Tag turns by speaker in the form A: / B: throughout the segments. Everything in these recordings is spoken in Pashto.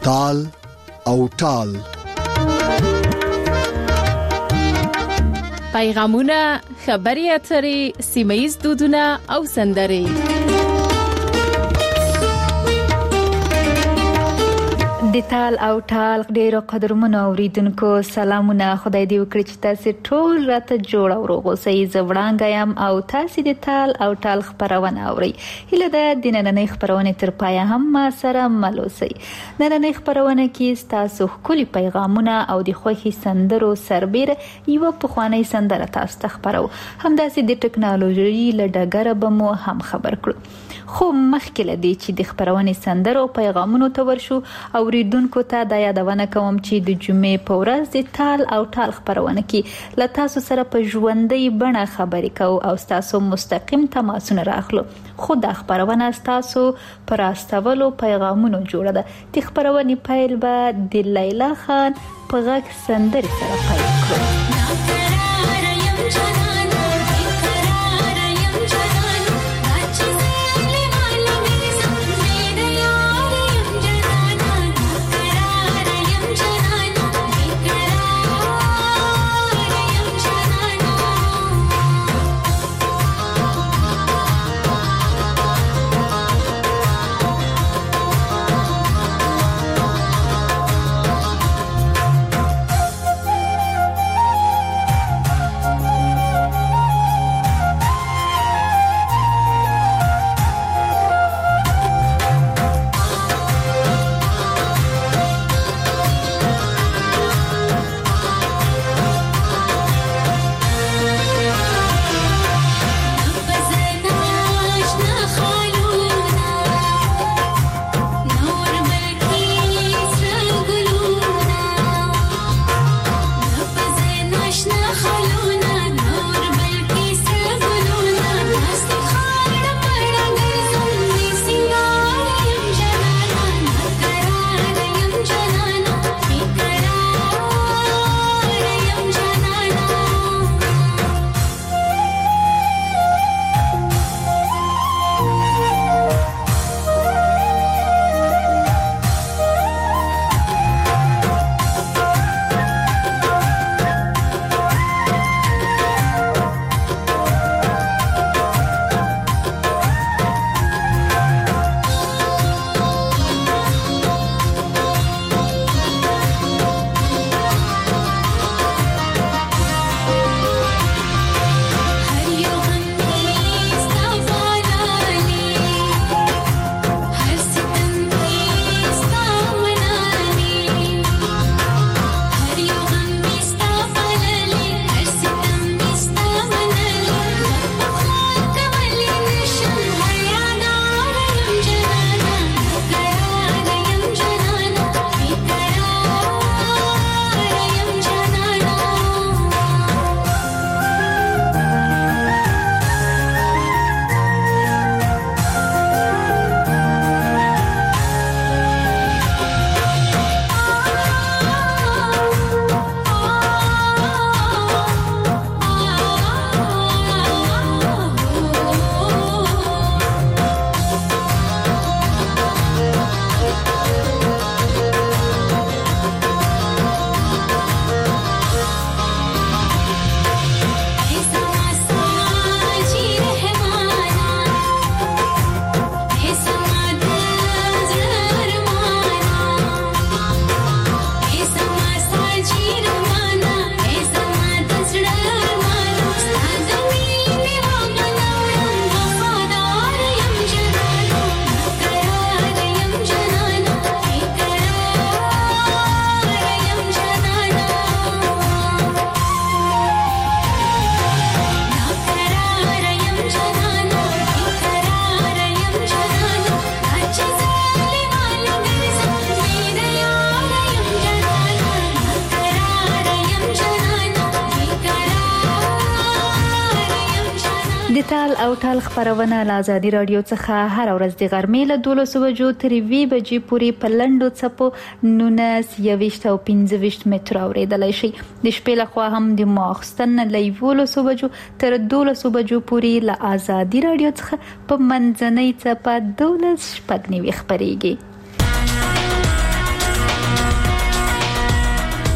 A: تال او ټال.
B: پیغامونه، خبري اترې، سیمه‌ییز دودونه او سندرې.
C: د تال او ټال ډیرو قدرمنو اوریدونکو سلامونه. خدای دې وکړي چې تاسو ټول راته جوړ او روغ اوسئ. زه وړانګه یم او تاسو د تال او ټال خبرونه اورئ. هیله ده د نننۍ خبرونه تر پایه هم ما سره مل اوسئ. نننۍ خبرونه کې تاسو خولي پیغامونه او د خوښي سندرو سربېره یو پخوانی سندره تاسو ته خبرو. همداسې د ټکنالوژي له ډګره به مو هم خبر کړو. خو مخکې لدی چې د خبرونه سندرو پیغامونو ته ورشو اوریدونکو ته د یادونه کوم چې د جمعې په ورځ د تال او ټال خبرونه کې ل تاسو سره په ژوندۍ بڼه خبرې کوو او تاسو مستقیم تماسونه راخلو. خو د خبرونه تاسو پر استولو پیغامونو جوړه ده. د خبرونه پیل به د لیلا خان په غږ سندرې سره پیل کړو. د تال او ټال خبرونه له آزادي رادیو څخه هر ورځ د غرمې له 12 بجو تر 2 بجې پورې په لنډو څپو 19 او 15 متر اوریدلای شي. د شپې له خوا هم د ماخستن له 11 بجو تر 12 بجو پورې له آزادي رادیو څخه په منځنۍ څپه 12 شپږ نیوي خبريږي.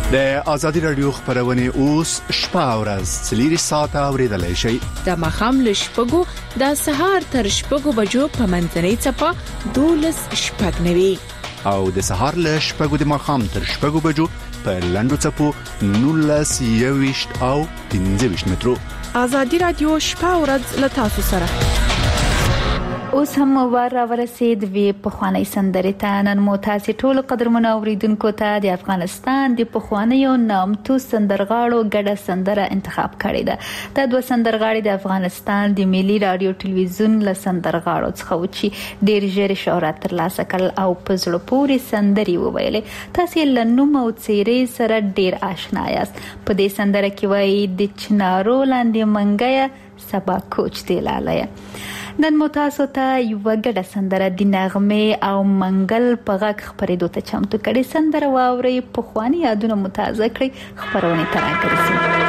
A: د ازادي رادیو خبرونه اوس شپه او ورځ 4 ساعته اوریدلای شئ.
B: د مخام له شپږو د سهار تر شپږو بجو په منځنۍ چپه 12 شپږ نوي
A: او د سهار له شپږو د مخام تر شپږو بجو په لندو چپو 19 او 15 مترو.
B: ازادي رادیو شپه او ورځ له تاسو سره.
C: اوس هم ورسید وی په خوانی سندرې ته نن مو تاسو ټول قدرمنو اوریدونکو ته د افغانستان د پخوانیو نامتو سندرغاړو ګډه سندره انتخاب کړې ده. دا دوه سندرغاړي د افغانستان د ملي رادیو ټلویزیون له سندرغاړو څخه و چې ډېر ژر شهرت ترلاسه کړ او په زړه پورې سندرې وویلې. تاسو له نوم او څیرې سره ډېر آشنا یاست. په دې سندره کې وایي د چنارو لاندې منګیا سبا کوچ دی لاله. نن مو تاسو ته یو ګډه سندره د نغمه او منګل په غږ خبرېدو ته چمتو کړي. سندره واوري په خواني یادونه متازه کړي خبرونه تر راګرځي.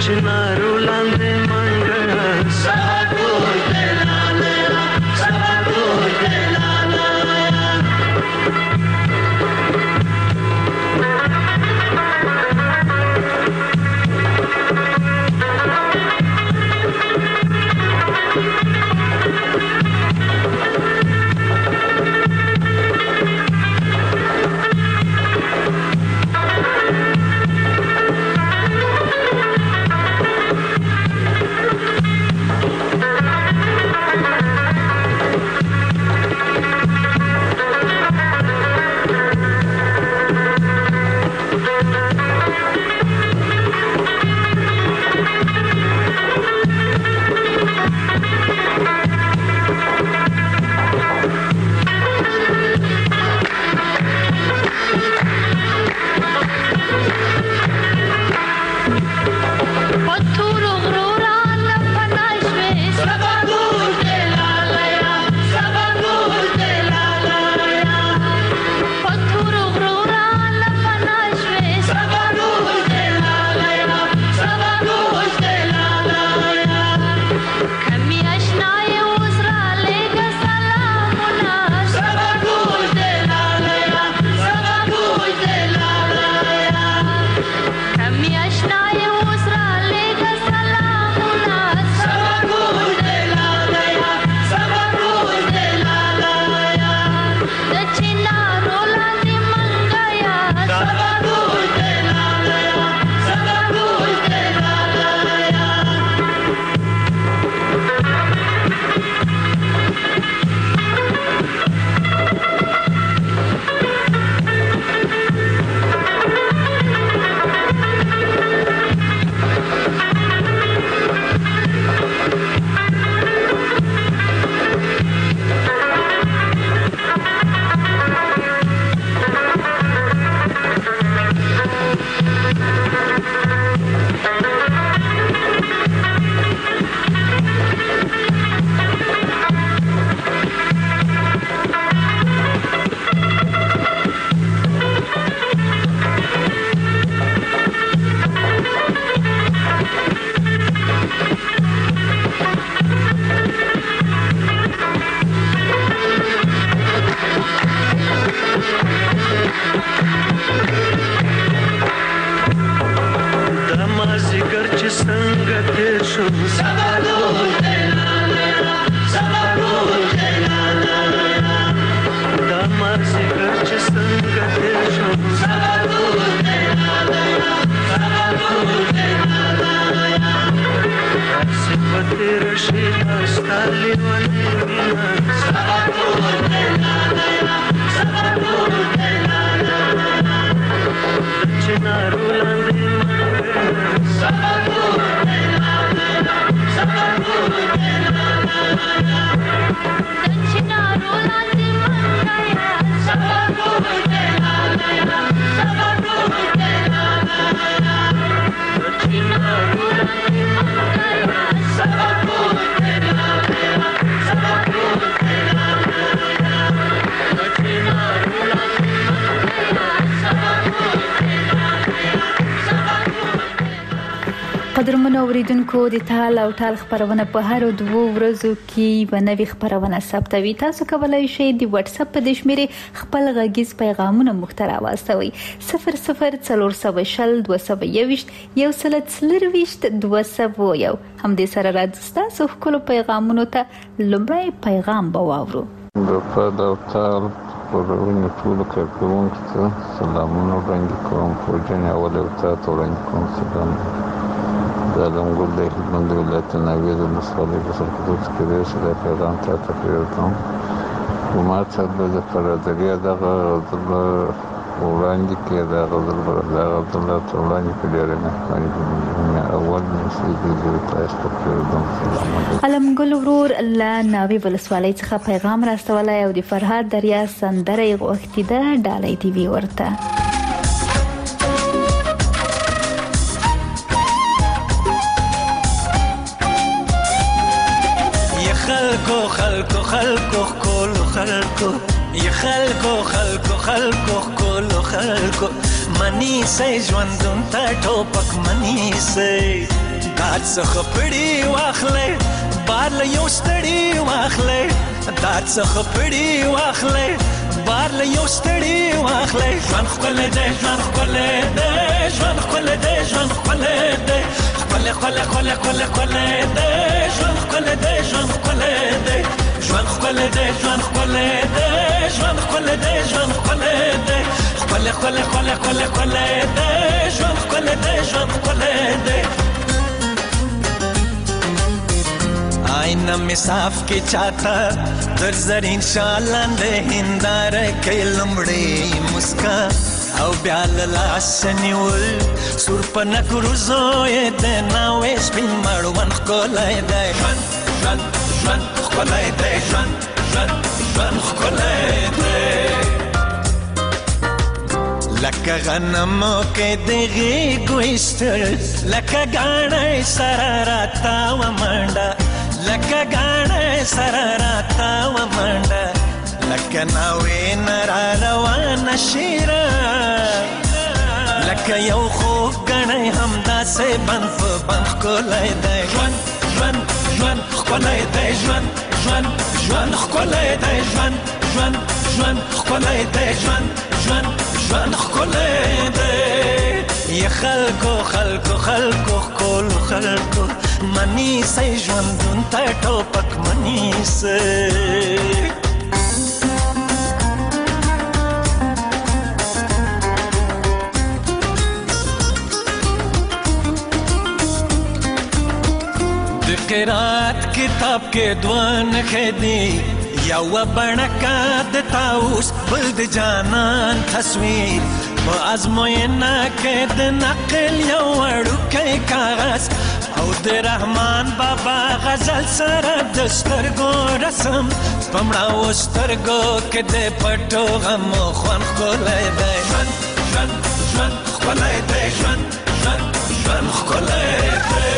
D: چنارو لاندې منګه سبا ټول دلاله سبا ټول دلاله
C: قدرمنو اوریدونکو د تال او ټال خبرونه په هر 2 ورځو کې ونوي خبرونه ثبتوي. تاسو کولای شئ د واتس اپ په دشمېره خپل غږیز پیغامونه مختار واستوي 00420 221 140 هم دې سره راځي خپل پیغامونه ته لومړی پیغام بواورو.
E: د فد او تال پرونه ټول کارکونکو ته سلامونه وړاندې کوم. فوجن اول او تاسو وړاندې کوم سلام. دالم ګل د هلمند ولایت ناوې د مسالې په سرکوت کې د شله پیغام ته تقریبا کومه څه د فرادریا دغه وړاندې کې د غزل بردا الله تعالی په ډېر نه اول نشي د تاسو تقریبا
C: علم ګل ورور الله ناوې ولسوالۍ څخه پیغام راستولای او د فرهاد دریا سندره غوښتي ده ډالۍ ټي وي ورته.
D: خلکو کولو خلکو یا خلکو کولو خلکو منی سي ژوندون ته ټوپک منی سي داد څخه پړی واخلې بار له یو ستړي واخلې داد څخه پړی واخلې بار له یو ستړي واخلې ژوند ښکلی دی ژوند ښکلی دی ژوند ښکلی دی ژوند ښکلی دی ښکلی ښکلی ښکلی ښکلی ښکلی دی ژوند ښکلی دی ژوند ښکلی دی ژوند ښکلی دی ژوند ښکلی دی ژوند ښکلی دی ژوند ښکلی دی ښکلی ښکلی ښکلی ښکلی ښکلی دی ژوند ښکلی دی ژوند ښکلی دی آینه می صاف کې چاته در زرین شالاندې هنداره کې لمړې مسکا او بیا له لاسه نیول سور په نکرو زوی د ناوې سپین مړوند ښکلی دی ژوند ژوند ژوند ښکلی دی ژوند ژوند ژوند ښکلی دی لکه غنمو کې د غېږو ایستل لکه ګاڼۍ سره راتاوه منډه لکه ګاڼۍ سره راتاوه منډه لکه ناوې نه را روانه شیره لکه یو خوږ ګڼۍ همداسې بند په بند ښکلی دی ژوند ژوند ژوند ښکلی دی ژوند ژوند ژوند ښکلی دی ژوند ژوند ژوند ښکلی دی ژوند ژوند ژوند ښکلی دی ی خلکو خلکو خلکو ښکلو خلکو منیسئ ژوندون ته ټوپک منیسئ د قرات کتاب کې دوه نښې دي یوه بڼکه د طاووس بل د جانان تصویر په ازموینه کې د نقل یو وړوکی کاغذ او د رحمان بابا غزل سره د سترګو رسم په مړاوو سترګو کې د پټو غمو خوند ښکلی دی ژوند ژوند ژوند ښکلی دی ژوند ژوند ژوند ښکلی دی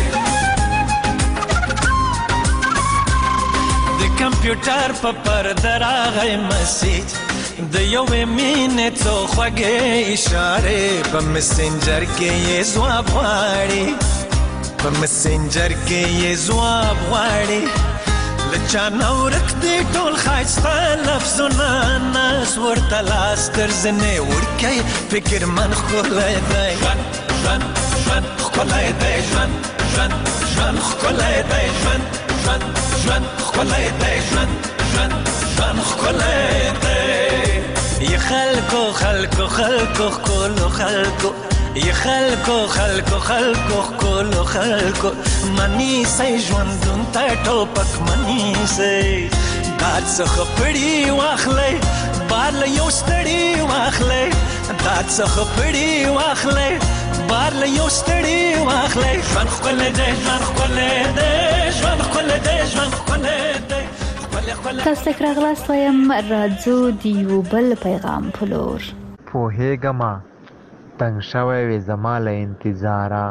D: د کمپیوټر په پرده راغی مسیج د یوې مینې څو خوږې اشارې په مسنجر کې یې ځواب غواړي په مسنجر کې یې ځواب غواړي له چا نه ورک دی ټول ښایسته لفظونه ناز ورته لاس تر زنې وړکی فکرمن ښکلی دی ژوند ژوند ژوند ښکلی دی ژوند ژوند ژوند ښکلی دی ژوند ژوند ژوند ښکلی دی ژوند ژوند ژوند ښکلی دی ی خلکو خلکو خلکو ښکلو خلکو ی خلکو خلکو خلکو ښکلو خلکو منیسئ ژوندون ته ټوپک منیسئ داد څخه پړی واخلئ بار له یو ستړي واخلئ داد څخه پړی واخلئ بار له یو ستړي واخلئ ژوند ښکلی دی ژوند ښکلی دی ژوند ښکلی دی ژوند ښکلی دی
C: تاسو ته راغلاست وایم راځو د یو بل پیغام په لور
F: پوهېږمه تنګ شوی وې زما له انتظاره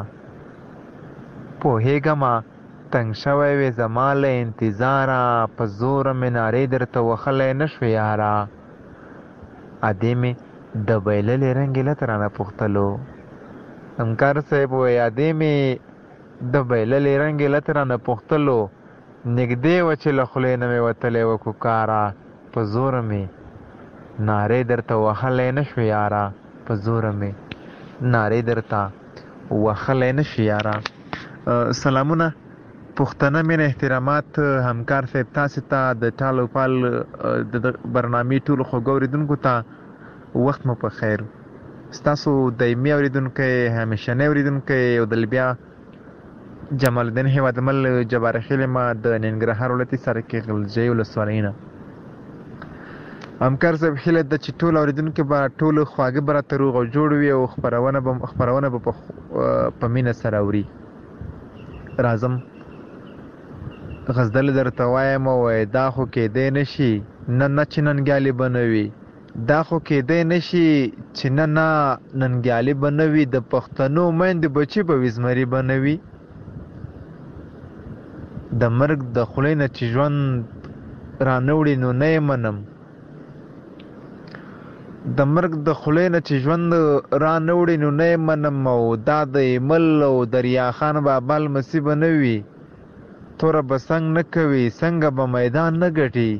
F: پوهېږمه تنګ شوی وې زما له انتظاره په زوره مې نارې درته وهلی نه شوې یاره ادې مې د بایللې رنګې لته رانه پوښتلو همکار صاحب وایي ادې مې د بایللې رنګې لته رانه پوښتلو نږدې وه چې له خولې نه مې وتلی وه کوکاره په زوره مې نارې درته وهلی نه شوې یاره په زوره مې نارې درته وهلی نه شي یاره سلامونه پښتنه مینه احترامات همکار صاحب تاسې ته د ټال او پال د برنامې ټولو خوږو اورېدونکو ته وخت مو په خیر ستاسو دایمي اورېدونکی همیشنی اورېدونکی او د بیا جمال الدین هیوادمل جبار خیل ما د ننګرهار ولایتي سرکې غلجۍ ولسوالۍ نه همکار صاحب هیله ده چې ټول اورېدونکي به ټولو خواږه به راته روغ او جوړ وي او خپرونه به په مینه سره اوري راځم غزدل درته وایم وایي دا خو کېدی نه شي نه چې ننګیالي به نه وي دا خو کېدی نه شي چې نه ننګیالي به نه وي د پښتنو میندې بچي به وي زمري به نه وي د مرګ د خولې نه چې ژوند رانه وړي نو نه یې منم د مرګ د خولې نه چې ژوند را نه وړي نو نه یې منم او دا د ایمل او دریا خان بابا لمسي به نه وي توره به څنګ نه کوي څنګه به میدان نه ګټي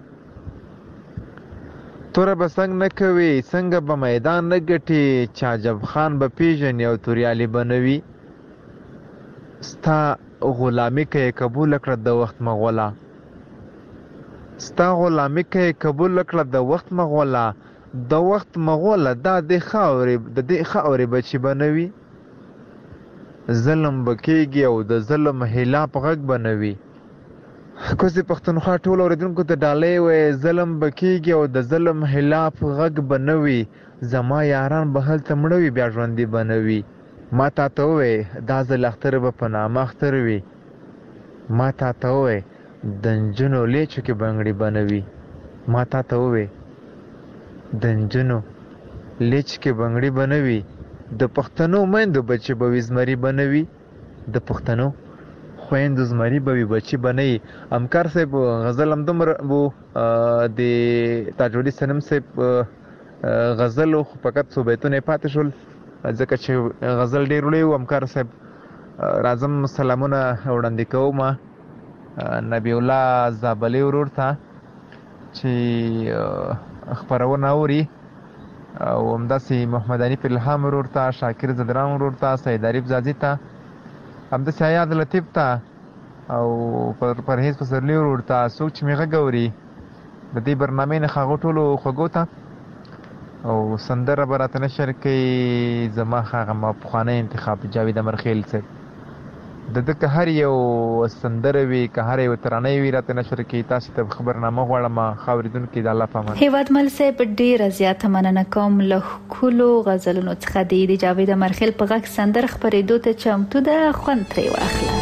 F: توره به څنګ نه کوي څنګه به میدان نه ګټي چې عجب خان به پیژني او توریالي به نه وي ستا غلامي که یې قبول کړه د وخت مغوله ستا غلامي که یې قبول کړه د وخت مغوله د وخت مغوله دا د دې خاورې بچي به نه وي ظلم به کېږي او د ظلم حلا په غږ به نه وي کوزې پښتونخوا ټول اورېدونکو ته ډالۍ وایي ظلم به کېږي او د ظلم حلا په غږ به نه وي زما یاران به هلته مړه وي بیا ژوندي به نه وي ما تا ته ووایې دا ځل اختر به په نامه اختر وي ما تا ته ووایې د نجونو لیچو کې بنګړي به نه وي ما تا ته ووایې د نجونو لیچ کې بنګړي به نه وي د پښتنو میندو بچي به وي زمري به نه وي د پښتنو خویندو زمري به وي بچي به نه وي همکار صاحب غزل همدومره و د تاجودي صنم صاحب غزل خو فقط څو بیتونه یې پاتې شول ځکه چې غزل ډېر وړی و همکار صاحب راځم سلامونه وړاندې کوم نبی الله زابلي ورور ته چې خبرونه اوري او همداسې محمد حنیف الهام ورور ته شاکر زدران ورور ته سید عریف زازي ته همداسې حیات لطیف ته او پرهیز پسرلي ورور ته څوک چې مې غږ اوري د دې برنامې نه هغو ټولو خوږو ته او سندره به راته نشر کوي زما هغه ما پخوانی انتخاب جاوید امرخیل صاحب د ده که هر یو سندره وي که هر یو ترانه وي راته نشر کوي تاسو ته خبرنامه غواړم ښه اورېدونکي د الله په امان
C: هیوادمل صاحب ډېره زیاته مننه کوم له ښکلو غزلونو څخه د جاوید امرخیل په غږ سندره خپرېدو ته چمتو ده خوند ترې واخله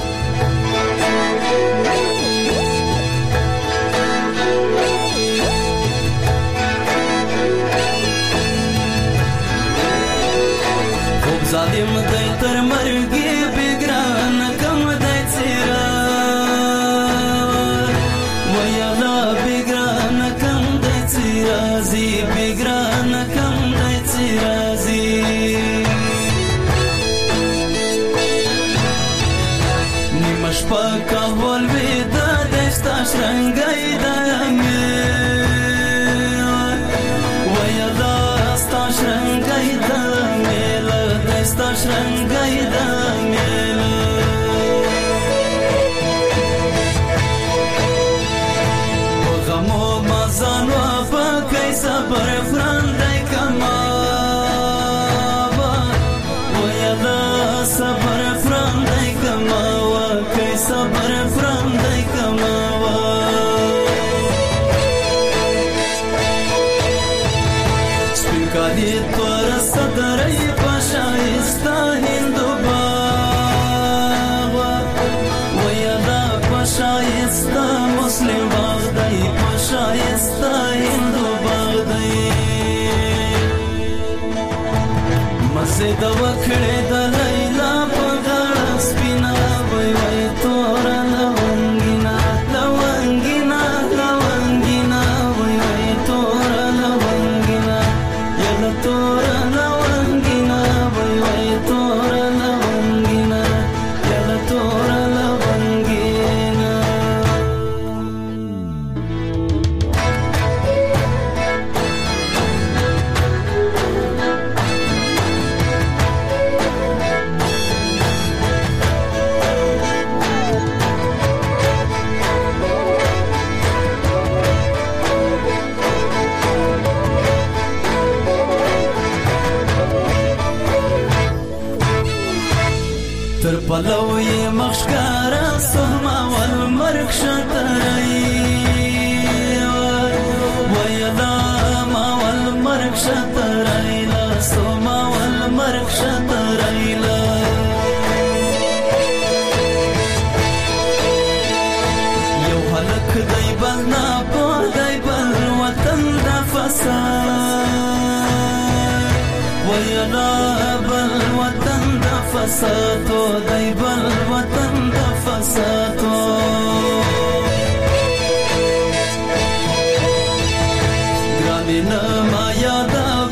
D: ظالم دی تر مرګي بګران کم دی څیرا ویلا بګران کم دی څیرا زی بګران کم دی څیرا زی نیمش پاکا ول ودا دستا شرنګای دانګ ویلا ستا شرنګای دانګ ستا شرنګای دا میله په غمو مازان و پکې صبر فرندای کما ویلا صبر فرندای کما وکې صبر فرندای کما سپینکالی تور صدرای شایسته هندو باغ ویدا شایسته مسلم باغ دی شایسته هندو باغ دی مسجد وکړه د لیلا په غاړه سپینا وای وای تور لونګینا لونګینا لونګینا وای وای تور لونګینا یلا تور پلوی مخشکارا سوما والمرک شترئی ویدا ما والمرک شترئی سوما والمرک شترئی یو حلق دی بلنا پو دی بل وطن دا فساد ویدا بل وطن دا فسادو دی بل وطن دا فسادو گرانی نما یادا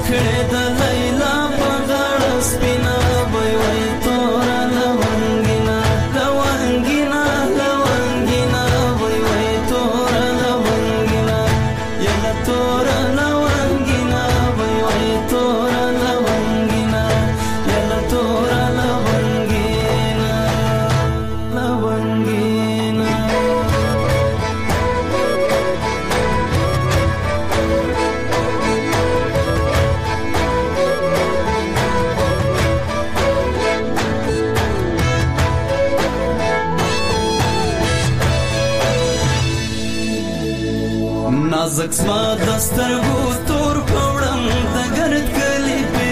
D: وکړې د لیلا په غاړه سپینه وای وای تورا لونګینا لونګینا لونګینا وای وای تورا لونګینا یلا تورا لونګینا وای وای تورا لونګینا یلا تورا لونګینا لونګینا نازک زما د سترګو تور پوړم د ګرد کلی په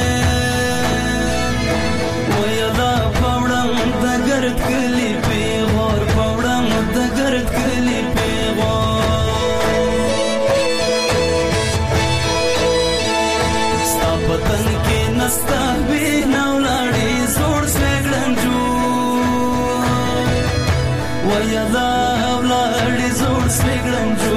D: ویلا پوړم د ګرد کلی په غور پوړم د ګرد کلی په ستا پتن کې نستا به نولاړې زوړ سوګړنجو ویلا ولاړې زوړ سوګړنجو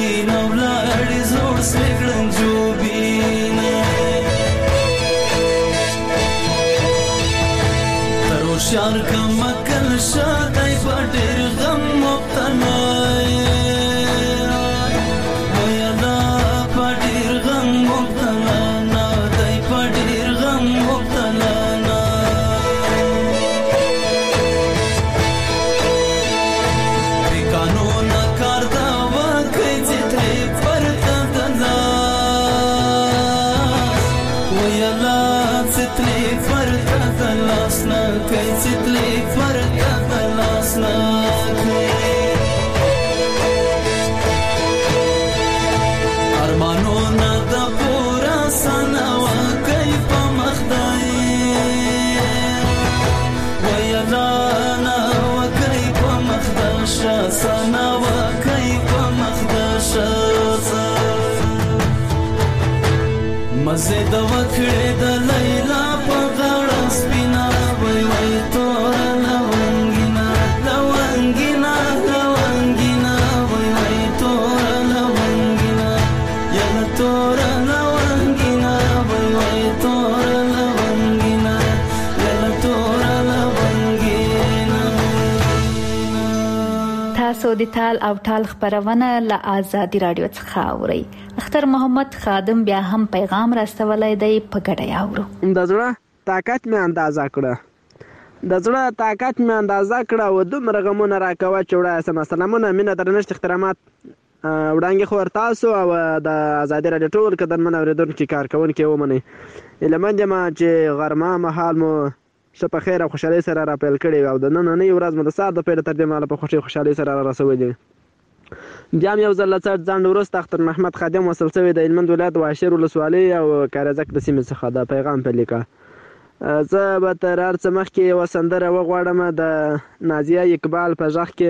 D: شار کم کل شادای پټر غم مبتلا ویلا پټر غم مبتلا نا دای پټر غم مبتلا نا قانون کار دا وکړي چې پرتا دلا ویلا ستلې پرتا دلا سنا ستلې پرتا دلا سنا ارمانو نه د پورا سنا وکړي په مخدای ویلا نا وکړي په مخداش سنا وکړي په مخداش مزه د وکړې د لیلا په غاړه سپینا وای وای تورا لونګینا لونګینا لونګینا وای وای تورا لونګینا یلا تورا لونګینا وای وای تورا لونګینا یلا تورا لونګینا.
C: تاسو د تال او ټال خبرونه له آزادي رادیو څخه اورئ. اختر محمد خادم بیا هم پیغام راستولای دی په ګډه یاورو.
G: د زړه طاقت مې اندازه کړه و دومره غمونه راکوه چې وړایه سمه سلامونه مینه درنښت احترامات وړاندې خو تاسو او د ازادي راډیو ټول قدرمن اورېدونکي کارکوونکي ومنئ هیلهمند یم چې غرمه مهال مو ښه په خیر او خوشحالۍ سره راپیل کړی او د نننۍ ورځ مو د سهار د پیله تر دې مهاله په خوښۍ خوشحالۍ سره را رسولي. بیا هم یو ځل له څټ ځنډ وروسته اختر محمد خادم وصل شوی د هلمند ولایت واشیر ولسوالۍ او کارزک د سیمې څخه د پیغام په لیکه. زه به تر هر څه مخکې یوه سندره وغواړم د نازیه اقبال په غږ کې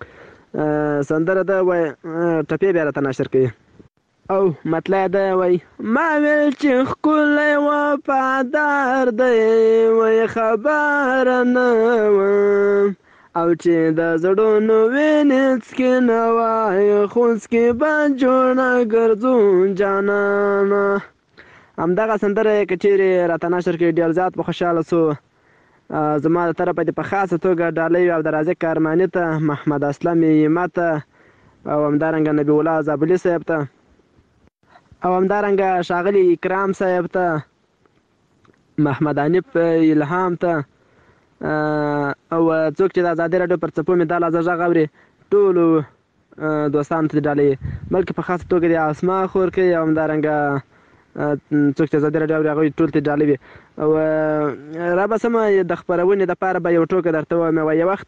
G: سندره ده وایي ټپې بیا راته نشر کوي او مطلع ده وایي ما ویل چې ښکلی وفادار دی وایي خبره نه وم او چې د زړونو وینې څکې نه وایي خونځکې به جوړه ګرځو جانانه. همدغه سندره یې که چیرې راته نشر کړي ډېر زیات به خوشحاله شو. زما د طرفه دې په خاصه توګه ډالۍ او د رازق ارماني ته محمد اسلم یمه ته او همدارنګه نبی الله زابلي صاحب ته او همدارنګه ښاغلي اکرام صاحب ته محمد حنیف الهام ته او څوک چې د ازادي راډیو پر څپو مې دا لحظه غږ اوري ټولو دوستانو ته ډالۍ بلکې په خاصه توګه د اسما خورکۍ او همدارنګه څوک چې ازادي راډیو اوري هغوی ټول ته ډالۍ وي. او رابسمه د خپرونې دپاره به یو ټوکه درته ووایم. یو وخت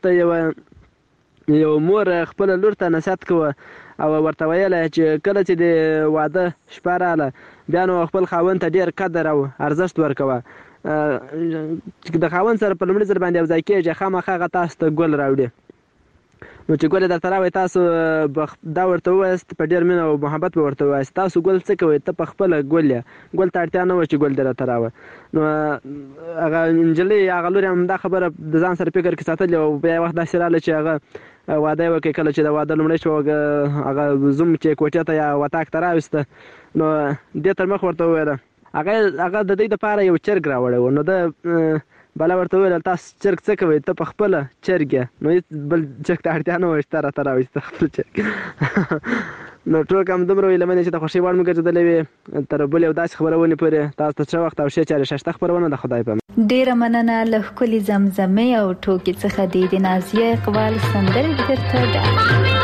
G: یو مور خپله لور ته نصیحت کوه او ورته ویله چې کله چې د واده شپه راغله بیا نو خپل خاوند ته ډېر قدر او ارزښت ورکوه. چې د خاوند سره په لومړي ځل باندې یو ځای کېږي خامخا هغه تاسو ته ګل راوړي نو چې ګل یې درته راوړي تاسو دا ورته ووایاست په ډېر مینه او محبت به ورته ووایاست تاسو ګل څه کوئ ته په خپله ګل یې ګل ته اړتیا نه وه چې ګل دې راته راوړه. نو هغه نجلۍ هغه لور یې هم دا خبره د ځان سره فکر کې ساتلې او بیا یو وخت داسې راغله چې هغه واده یې وکړي. کله چې د واده لومړۍ شوه هغه زوم چې کوټې ته یا وطاق ته راویسته نو دې تر مخ ورته وویله هغه د دې لپاره یو چرګ راوړی و. نو د بله ورته وویل تاسو چرګ څه کوئ؟ ته په خپله چرګ یې. نو هېڅ بل چرګ ته اړتیا نه وه چې ته راته راوړې چې ته خپل چرګ. نو ټول همدومره ویله منې چې د خوښۍ وړ مې ګرځېدلې وې. تر بل یو داسې خپرونې پورې تاسو ته ښه وخت او ښې چارې ښایسته خپرونه د خدای په امان.
C: ډېره مننه له ښکلې زمزمې او ټوکې څخه د نازیه اقبال سندرې درته ډالۍ.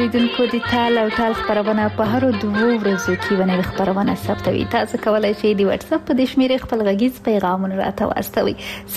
C: اوریدونکو د تال او ټال خبرونه په هر 2 ورځو کې ونې خبرونه ثبتوي. تاسو کولای شئ د واتس اپ په د شمیرې خپل غږیز پیغامونه راته واستوي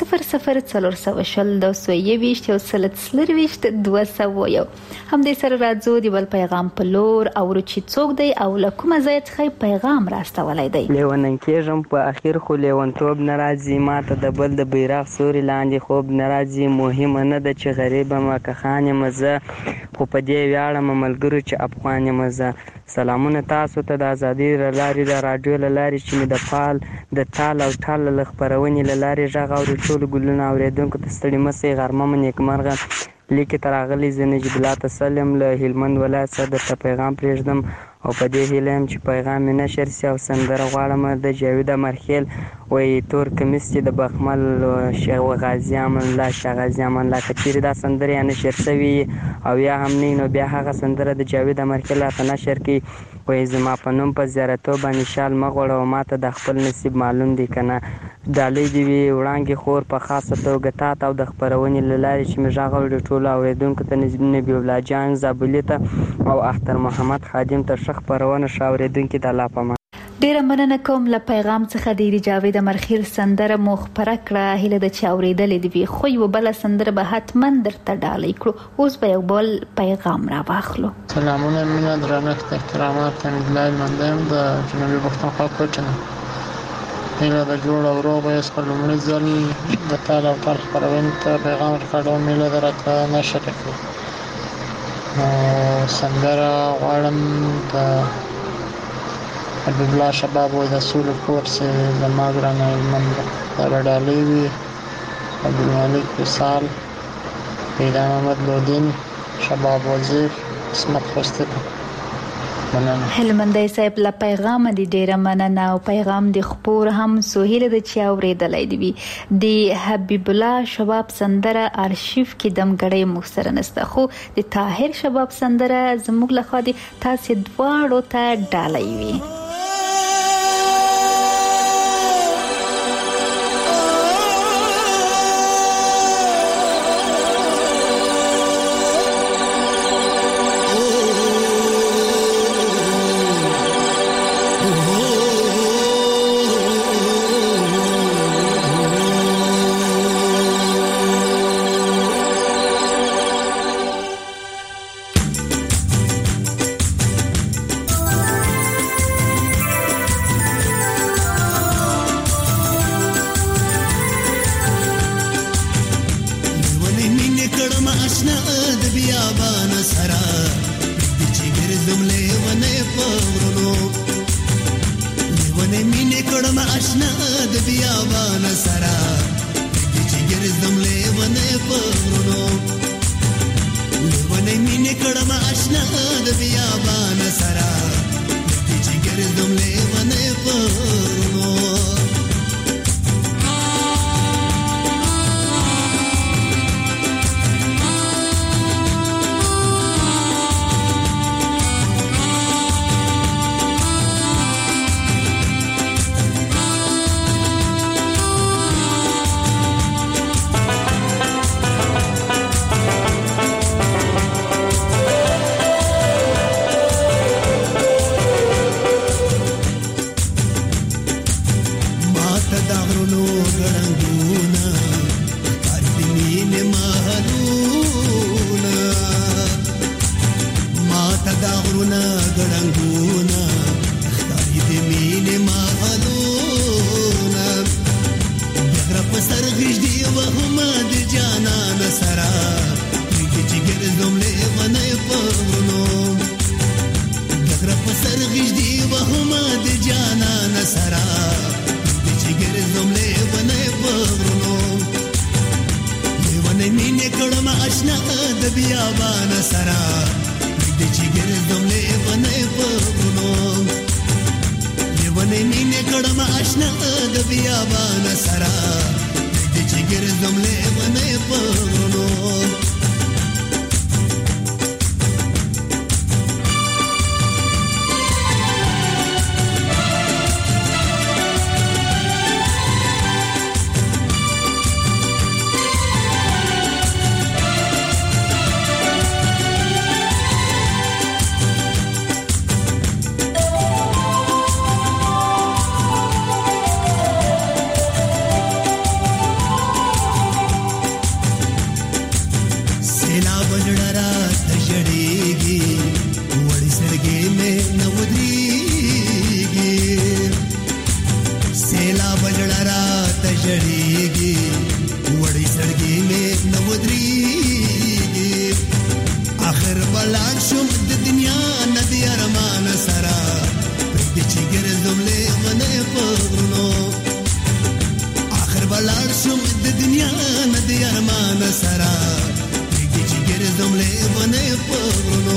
C: 00402021 هم دې سره راځو د بل پیغام په لور او چې څوک دی او لکه ځای څخه پیغام راستولای دی.
H: لیونن کېږم په اخر خو لیونتوب ناراضي ماته د بل د بیرغ سوري لاندې خوب ناراضي مهمه نه ده چې غریب ما که خان مزه خو په دې ویاړم ملګرو چې افغان مزه. سلامونه تاسو ته د ازادي لارې د رادیو لارې چې د فال د تال او ټال له خبرونې لارې ژغ او ټول ګلونه اوریدونکو ته ستړي مسي غرمه من نیکمرغه لیکي تراغلي زنجبیل تسلم له هلمند ولایت څخه د پیغام پرېږدم او په دې هیله چې پیغام مې نشر سي او سندره غواړم د جاوید مرخیل وای تور کمیس چې د بخمل شیخ غازی امان الله شیخ غازی امان الله کچیر دا سندره نشر سوي او یا هم نو بیا هغه سندره د جاوید مرخیل ته نشر کی وای زما په نوم په زیارتو باندې شال مغوړ او ماته د خپل نصیب معلوم دي کنه دالې دی وی وړانګي خور په خاصه توګه تاسو او د خبرونې لارې چې مژغه ټول اوریدونکو ته نبی الله جان زابلیته او اختر محمد خادم ته شخ پرونه شاوریدونکو د الله پامه.
C: ډیره مننه کوم له پیغام څخه د جاوید مرخیل سندره مخبره کړه هله د چا اوریدلې دی خو یو بل سندره به حتما درته ډالۍ کړو. اوس به یو بل پیغام را واخلو.
I: سلامونه مینه درنښت احترامات تنګلای مندم د جنوبي پښتونخوا کوټنه هله د جوړ او روغ یې سپلمړي ځل د تال او ټال خبرونه ته پیغام ورکړم مله درته نشه کړو سندره غواړم د حبیب الله شباب و د سول کورس د ماګرانه من د ډالۍ وی عبدالملک وصال پیدا محمد لودین شباب وزیر اسمت خوسته
C: هلمندای صاحب له پیغام دی ډیره مننه او پیغام دی خبر هم سهیل د چا اوریدلای دی د حبیب الله شباب سندره ارشیف کې دمګړې مخسر نسته خو د طاهر شباب سندره زموږ لخوا دی تاسو دواړو ته ډالۍ وی.
J: جړېږي وړې سړګي مې نو ودرېږي اخر بلار شم د دنیا نه دی ارمان سره پرې چې ګرځم له منه پغرونو اخر بلار شم د دنیا نه دی ارمان سره پرې چې ګرځم له منه پغرونو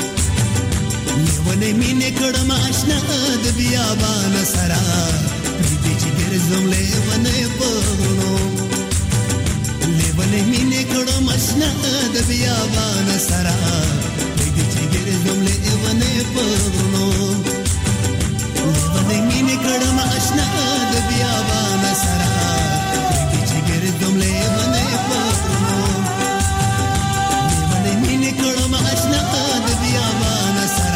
J: لیونه مینه کړم آشنا د بیابان سره پرې چې ګرځم له منه پغرونو لیونه مینه کړم آشنا د بیابان سره پرې چې ګرځم له منه پغرونو لیونه مینه کړم آشنا د بیابان سره پرې چې ګرځم له منه پغرونو لیونه مینه کړم آشنا د بیابان سره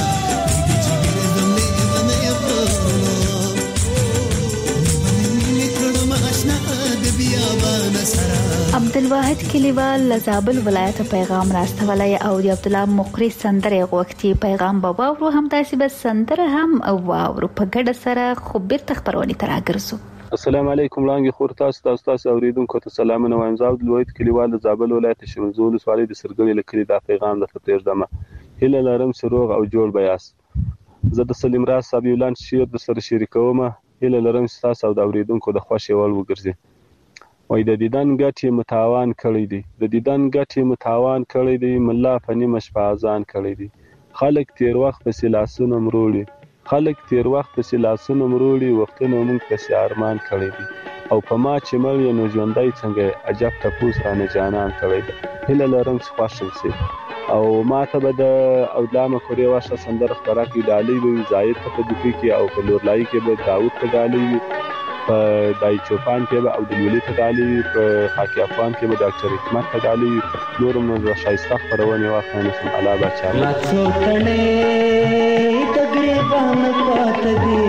C: عبدالواحد کلیوال لزابل ولایت پیغام راستولی او د عبد الله مقری سندره غوښتي پیغام بابا ورو هم داسې بس سندره هم او واورو په ګډه سره خو بیرته خبرونه تر راګرځو.
K: السلام علیکم لانګي خور تاسو اوریدونکو ته سلامونه وایم. زه عبدالواحد کلیوال لزابل ولایت شمزول سوالي د سرګړي لکري دا پیغام د خطر دمه هله لرم سروغ او جوړ بیاس زه د سلیم راز صاحب اعلان شیر د سره شریکوم هله لرم تاسو او د اوریدونکو د خوشي ول وګرځي وای د دیدن ګټي متاوان کړی دی د دیدن ګټي متاوان کړی دی ملا فنی مشپازان کړی دی خلک تیر وخت په سلاسونو مروړي خلک تیر وخت په سلاسونو مروړي وختونه موږ په ارمان کړی دی او په ما چې مړ نو ژوندۍ څنګه عجب تپوس رانه جانان کړی دی هله لرم خوشم سي او ما ته به د اودلامه کوري واشه سندره خبره کې ډالۍ وي زاید ته په دکی کې او په لورلای کې به داوود ته ډالۍ وي په دای چوپان کې به او د ویلي ته ډالۍ په خاکی افغان کې به ډاکټر حکمت ته ډالۍ نورم نو شایسته خبرونه واخلنه سم الله بچا
L: لا څوکړې تقریبا پات دي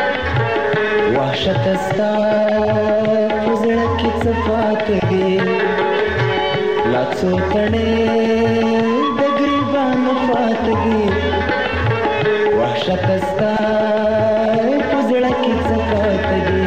L: وحشت استا فزړه کې صفات دي لا څوکړې تقریبا پات دي وحشت استا فزړه کې صفات دي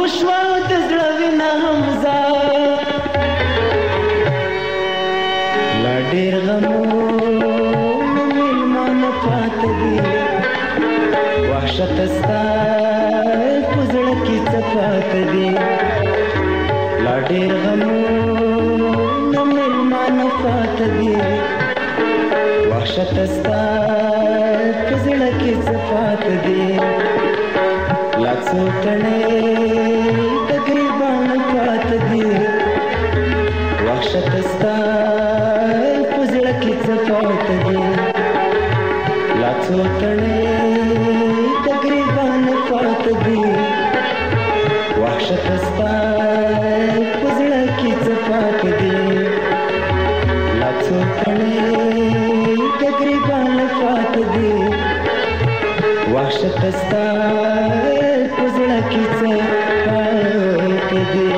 L: شوا د زړه وینا همزه لا ډېر غمونه مېلمانه پاته دي وحشت ستا په زړه کې څه پاته دي لا ډېر غمونه مېلمانه پاته دي وحشت ستا په زړه کې څه پاته دي لا څو تڼۍ د ګریبانو پاته دي وحشت ستا په زړه کې څه پاته دي لا څو تڼۍ د ګریبانو پاته دي وحشت ستا په زړه کې څه پاته دي لا څو تڼۍ د ګریبانو پاته دي وحشت ستا په زړه کې څه پاته دي.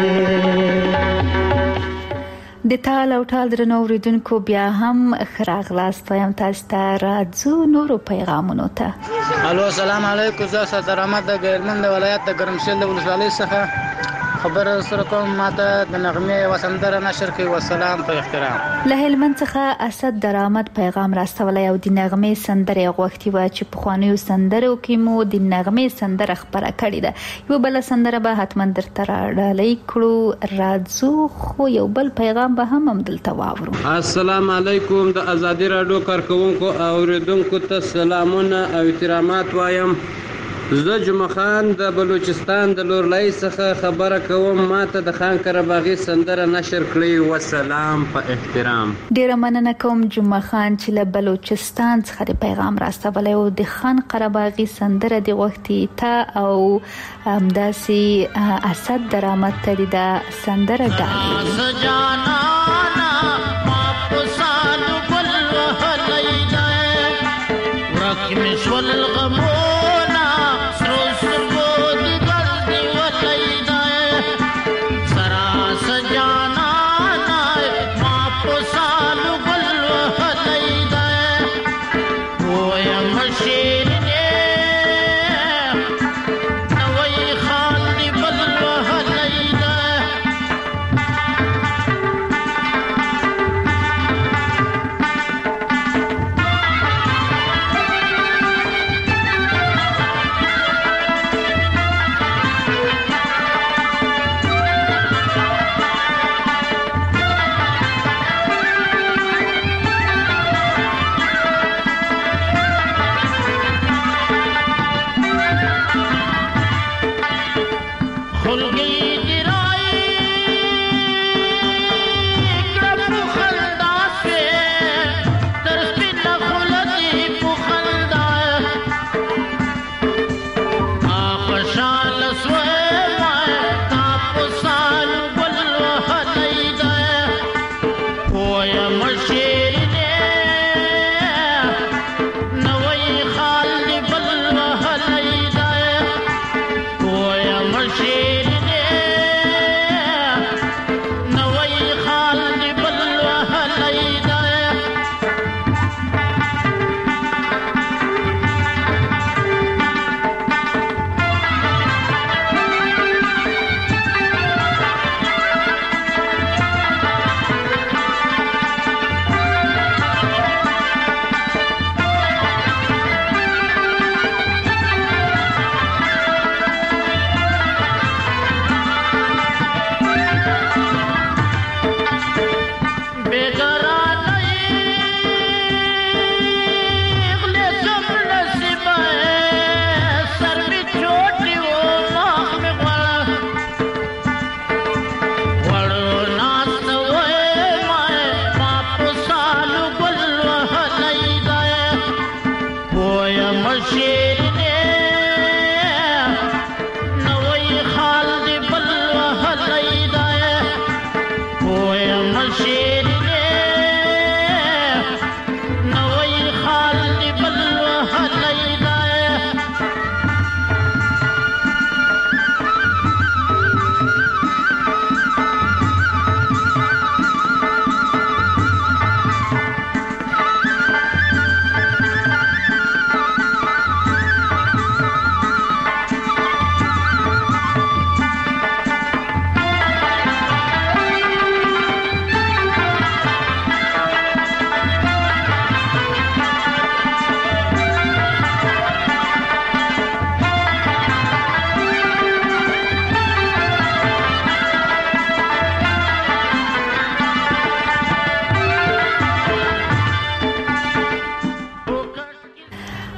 C: د تال او ټال درنو اوریدونکو بیا هم ښه راغلاست وایم تاسو ته راځو نورو پیغامونو ته.
M: الو السلام علیکم زه صدر احمد د ګرمند ولایت د ګرمسیل د ولسوالۍ څخه خبر سره کوم ماته د نغمه وسندره نشر کوي والسلام په احترام.
C: له هلمند څخه اسد درآمد پیغام راستولی او د نغمه سندره غوښتي و چې په خوانیو سندرو کې مو د نغمه سندره خبره کړې ده یو بل سندره به حتما درته راډالۍ کړو راځو خو یو بل پیغام به هم دلته واورو.
N: السلام علیکم د ازادي رادیو کارکونکو او اوریدونکو ته سلامونه او احترامات وایم. زه جمعه خان د بلوچستان د لورلای څخه خبره کوم ماته د خان قرباغي سندره نشر کړی والسلام په احترام.
C: ډیره مننه کوم جمعه خان چې له بلوچستان څخه د پیغام راستولی او د خان قرباغي سندره د غوښتي تا او همداسې اسد درآمد ته د سندره ډالۍ.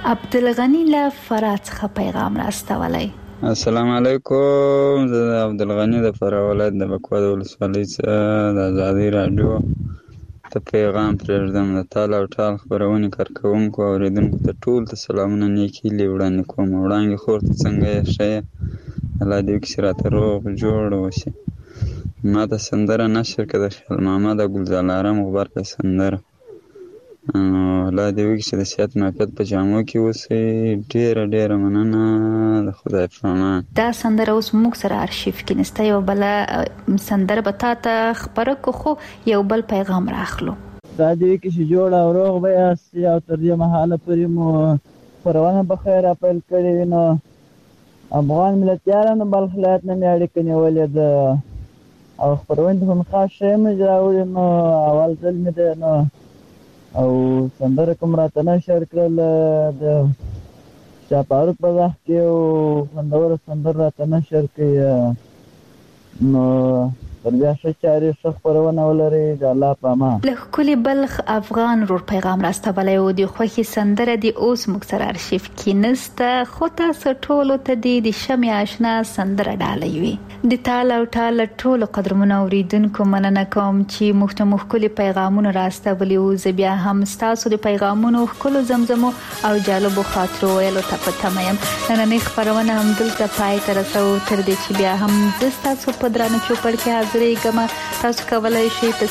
C: عبدالغنی له فراه څخه پیغام راستولی.
O: السلام علیکم، زه عبدالغنی د فراه ولایت د بکوا د ولسوالۍ څخه د ازادۍ راډیو ته پیغام پرېږدم. د تال او ټال خپرونې کارکوونکو او اورېدونکو ته ټول ته سلامونه، نیکې هیلې وړاندې کوم. وړانګې خور ته څنګه یې؟ ښه یې؟ الله دې وکړي چې راته روغ جوړ اوسې. ما ته سندره نشر کړه د خیال محمد او ګلزارلارم غبرګه سندره. الله دې وکړي چې د صحت معافیت په جامو کې اوسئ. ډېره ډېره مننه، د خدای په امان.
C: دا سندره اوس موږ سره ارشیف کې نسته، یو بله سندره به تا ته خپره کړو، خو یو بل پیغام راخلو.
P: دا دې وکړي چې جوړ او روغ به یاستئ او تر دې مهاله پورې مو خپرونه په خیر راپیل کړې وي. نو افغان ملتیانو بلخ ولایت نه مې اړیکه نیولې ده او خپرونې ته هم خاص شی مې راوړي. نو اول ځل مې دی نو او سندره کوم راته نشر کړل د شاه فاروق په وخت کې او خوندوره سندره راته نشر کړي. نو تر بیا ښه چارې ښه خپرونه ولرئ، د الله په امان.
C: له ښکلي بلخ افغان ورور پیغام راستولی و. د خوښې سندره دې اوس موږ سره ارشیف کې نسته، خو تاسو ټولو ته دې د شمع اشنا سندره ډالۍ وي. د تال او ټال ټولو قدرمنو اوریدونکو مننه کوم چې موږ ته مو ښکلي پیغامونه راستولي وو. زه بیا هم ستاسو د پیغامونو ښکلو زمزمو او جالبو خاطرو ویلو ته په تمه یم. نننۍ خپرونه همدلته پای ته رسوو، تر دې چې بیا هم زه ستاسو په درانه چوپړ کې حاضرېږم. تاسو کولی شئ په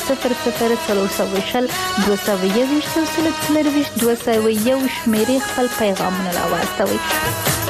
C: 00402020 201 شمېرې خپل پیغامونه راواستوئ.